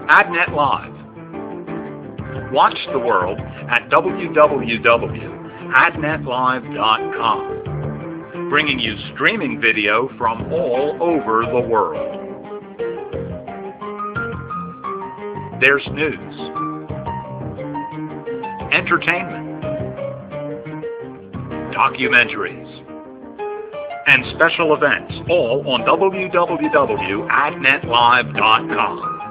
AdNet Live. Watch the world at www.adnetlive.com, bringing you streaming video from all over the world. There's news, entertainment, documentaries, and special events, all on www.adnetlive.com.